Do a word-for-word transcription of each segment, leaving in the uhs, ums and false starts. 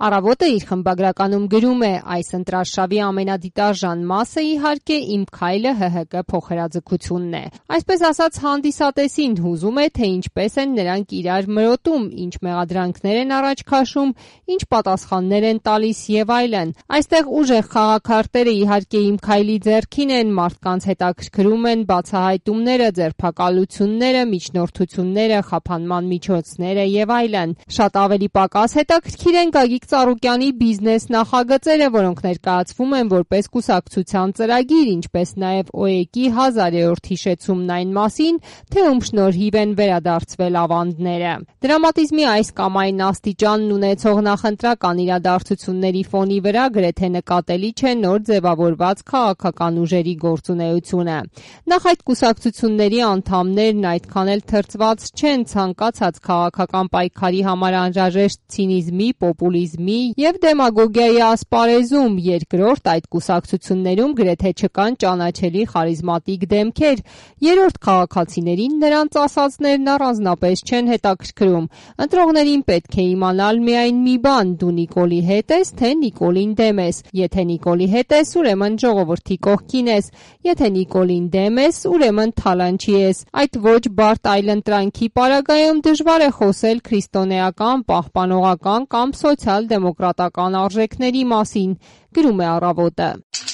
Առավոտը իր խմբագրականում գրում է. այս ընտրարշավի ամենադիտարժան մասը իհարկե իմ քայլը ՀՀԿ փոխհրաձգությունն է։ Այսպես ասած, հանդիսատեսին հուզում է, թե ինչպես են նրանք իրար մրոտում, ինչ մեղադրանքներ են առաջ քաշում, ինչ պատասխաններ են տալիս եւ այլն։ Այստեղ ուժեղ խաղաքարտերը իհարկե իմ քայլի ձեռքին են, մարդկանց հետաքրքրում են բացահայտումները, ձերբակալությունները, միջնորդությունները, խափանման միջոցները եւ այլն։ Շատ ավելի պակաս հետաքրքիր են Գագիկ Ծառուկյանի բիզնես նախագծերը, որոնք ներկայացվում են որպես կուսակցության ծրագիր, ինչպես նաև ՕԵԿ-ի հազարերորդ հիշեցումն այն մասին, թե ում շնորհիվ են վերադարձվել ավանդները։ Դրամատիզմի այս կամ այն աստիճանն ունեցող նախընտրական իրադարձությունների ֆոնի վրա գրեթե նկատելի չէ նոր ձևավորված քաղաքական ուժերի գործունեությունը։ Նախ այդ կուսակցությունների անդամներն այդքան էլ թրծված չեն ցանկացած քաղաքական պայքարի համար անհրաժեշտ ցինիզմի, պոպուլիզմի եւ դեմագոգիայի ասպարեզում, երկրորդ այդ կուսակցություններում գրեթե չկան ճանաչելի խարիզմատիկ դեմքեր, երրորդ քաղաքացիներին նրանց ասածներն առանձնապես չեն հետաքրքրում։ Ընտրողներին պետք է իմանալ միայն մի բան՝ դու Նիկոլի հետ ես, թե Նիկոլին դեմ ես։ Եթե Նիկոլի հետ ես, ուրեմն ժողովրդի կողքին ես, եթե Նիկոլին դեմ ես, ուրեմն թալանչի ես։ Այդ ոչ բարդ այլընտրանքի պարագայում դժվար է խոսել քրիստոնեական, պահպանողական կամ սոցիալ-դեմոկրատական արժեքների մասին, գրում է Առավոտը։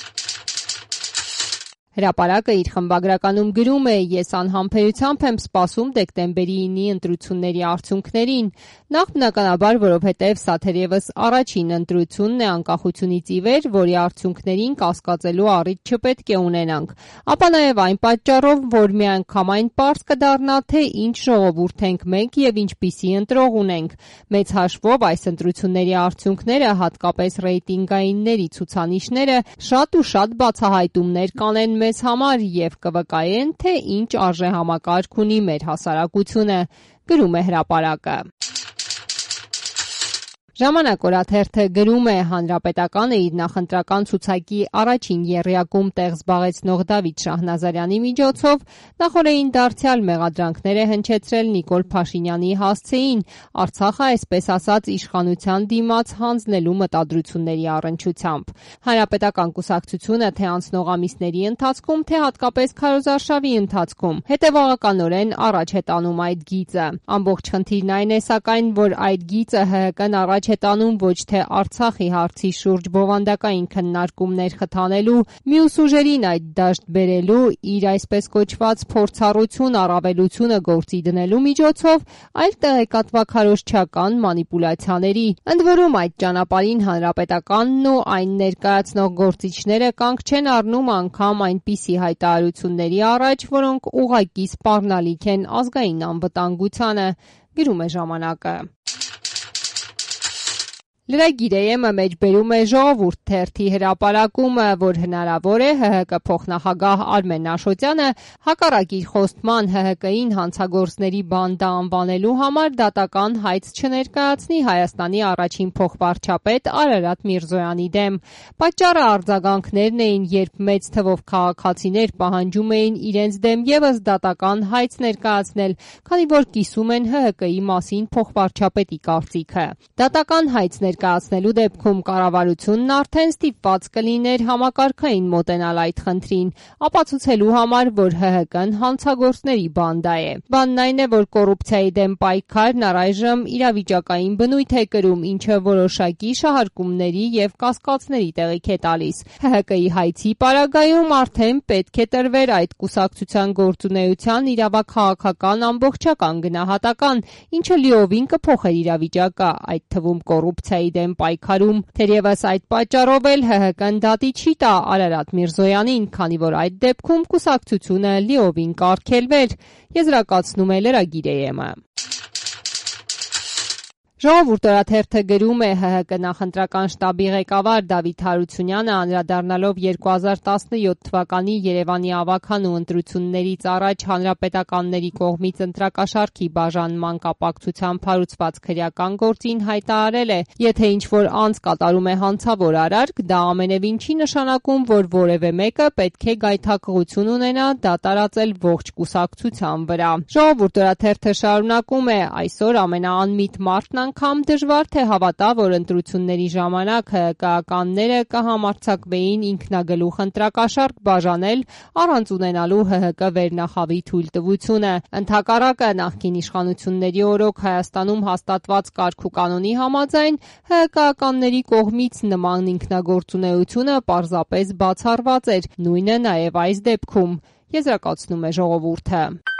Հրապարակը իր խմբագրականում գրում է. ես անհամբերությամբ եմ սպասում դեկտեմբերի ինի ընտրությունների արդյունքներին, նախ բնականաբար, որովհետև սա թերևս առաջին ընտրությունն է անկախությունից ի վեր, որի արդյունքներին կասկածելու առիթ չպետք է ունենանք, ապա նաև այն պատճառով, որ միանգամայն պարզ կդառնա, թե ինչ ժողովուրդ ենք մենք եւ ինչպիսի ընտրող ունենք։ Մեծ հաշվով այս ընտրությունների արդյունքները, հատկապես ռեյտինգայինների ցուցանիշները, շատ ու շատ բացահայտումներ կանեն մեզ համար եւ կվկայեն, թե ինչ արժեհամակարգ ունի մեր հասարակությունը, գրում է Հրապարակը։ Ժամանակ օրաթերթը գրում է. Հանրապետականը իր նախընտրական ցուցակի առաջին եռյակում տեղ զբաղեցնող Դավիթ Շահնազարյանի միջոցով նախօրեին դարձյալ մեղադրանքներ է հնչեցրել Նիկոլ Փաշինյանի հասցեին, Արցախը այսպես ասած իշխանության դիմաց հանձնելու մտադրությունների առնչությամբ։ Հանրապետական կուսակցությունը թե անցնող ամիսների ընթացքում, թե հատկապես քարոզարշավի ընթացքում հետևողականորեն առաջ է տանում այդ գիծը։ Ամբողջ խնդիրն այն է սակայն, որ այդ գիծը ՀՀԿ-ն առաջ է տանում ոչ թե Արցախի հարցի շուրջ բովանդակային քննարկումներ խթանելու, մյուս ուժերին այդ դաշտ բերելու, իր այսպես կոչված փորձառություն առավելությունը գործի դնելու միջոցով, այլ տեղեկատվաքարոզչական մանիպուլյացիաների։ Ընդ որում այդ ճանապարհին Հանրապետականն ու այն ներկայացնող գործիչները կանգ չեն առնում անգամ այնպիսի հայտարարությունների առաջ, որոնք ուղղակի սպառնալիք են ազգային անվտանգությանը, գրում է Ժամանակը։ Լրագիր-ը մեջբերում է Ժողովուրդ թերթի հրապարակումը, որ հնարավոր է ՀՀԿ փոխնախագահ Արմեն Աշոտյանը հակառակ իր խոստման ՀՀԿ-ին հանցագործների բանդա անվանելու համար դատական հայց չներկայացնի Հայաստանի առաջին փոխվարչապետ Արարատ Միրզոյանի դեմ։ Պատճառը արձագանքներն էին, երբ մեծ թվով քաղաքացիներ պահանջում էին իրենց դեմ ևս դատական հայց ներկայացնել, քանի որ կիսում են ՀՀԿ-ի մասին փոխվարչապետի կարծիքը։ Դատական հայց ներկայացնելու դեպքում կառավարությունն արդեն ստիպված կլիներ համակարգային մոտենալ այդ խնդրին, ապացուցելու համար, որ ՀՀԿ-ն հանցագործների բանդա է։ Բանն այն է, որ կոռուպցիայի դեմ պայքարն առայժմ իրավիճակային բնույթ է կրում, ինչը որոշակի շահարկումների եւ կասկածների տեղիք է տալիս։ ՀՀԿ-ի հայցի պարագայում արդեն պետք է տրվեր այդ կուսակցության գործունեության իրավաքաղաքական ամբողջական գնահատական, ինչը լիովին կփոխեր իրավիճակը, այդ թվում կոռուպցիայի դեմ պայքարում։ Թերևս այդ պատճառով էլ ՀՀԿ-ն դատի չի տա Արարատ Միրզոյանին, քանի որ այդ դեպքում կուսակցությունը լիովին կարգելվեր, եզրակացնում է լրագիր-ը։ Ժողովուրդ օրաթերթը գրում է. ՀՀԿ նախընտրական շտաբի ղեկավար Դավիթ Հարությունյանը անդրադառնալով երկու հազար տասնյոթ թվականի Երևանի ավագանու ընտրություններից առաջ հանրապետականների կողմից ընտրակաշառքի բաժանման կապակցությամբ հարուցված քրեական գործին հայտարարել է. եթե ինչ-որ անձ կատարում է հանցավոր արարք, դա ամենևին չի նշանակում, որ որևէ մեկը պետք է գայթակղություն ունենա դա տարածել ողջ կուսակցության վրա։ Ժողովուրդ օրաթերթը շարունակում է. այսօր ամենաանմիտ մարդն անգամ դժվար թե հավատա, որ ընտրությունների ժամանակ ՀՀԿ-ականները կհամարձակվեին ինքնագլուխ ընտրակաշառք բաժանել առանց ունենալու ՀՀԿ վերնախավի թույլտվությունը։ Ընդհակառակը, նախկին իշխանությունների օրոք Հայաստանում հաստատված կարգ ու կանոնի համաձայն ՀՀԿ-ականների կողմից նման ինքնագործունեությունը պարզապես բացառված էր, նույնը նաև այս դեպքում, եզրակացնում է ժողովուրդը։